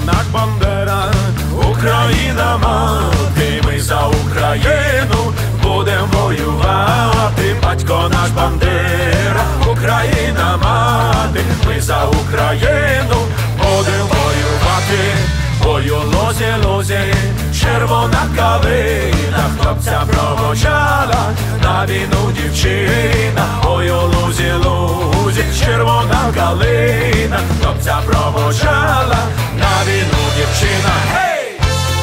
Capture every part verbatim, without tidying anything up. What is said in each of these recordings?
наш Бандера, Україна мати, ми за Україну будем воювати. Батько наш Бандера, Україна мати, ми за Україну будем воювати. Ой, у лозі, лозі, червона калина хлопця проводжала на війну дівчина. Ой, у лузі, лузі, червона калина хлопця проводжала на війну дівчина. Гей!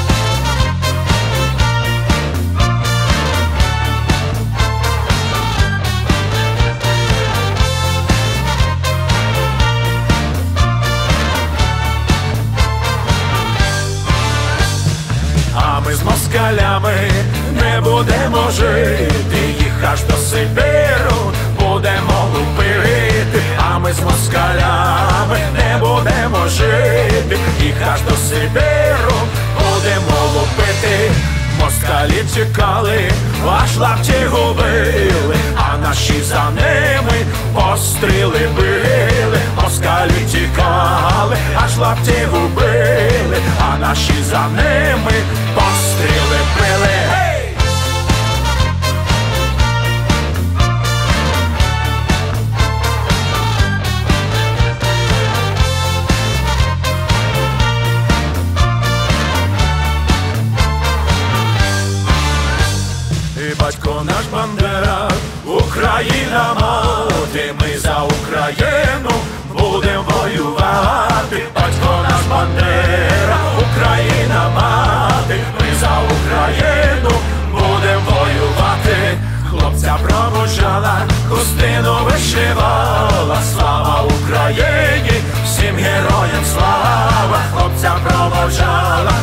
А ми з москалями не будемо жити, їх аж до Сибіру будемо лупити. А ми з москалями не будемо жити, їх аж до Сибіру будемо лупити. Москалі тікали, аж лапті губили, а наші за ними постріли били. Москалі тікали, аж лапті губили, а наші за ними постріли били. Гей! І батько наш Бандера, Україна мати, ми за Україну будем воювати. Батько наш Бандера, Україна мати, ми за Україну будем воювати. Хлопця проводжала, хустину вишивала, слава Україні, всім героям слава. Хлопця проводжала,